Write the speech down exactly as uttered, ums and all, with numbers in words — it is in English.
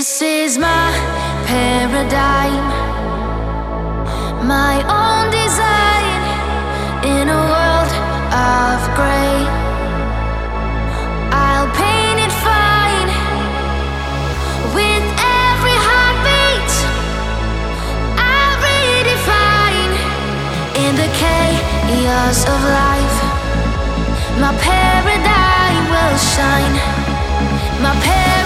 This is my paradigm, my own design in a world of gray. I'll paint it fine with every heartbeat. I'll redefine in the chaos of life. My paradigm will shine. My paradigm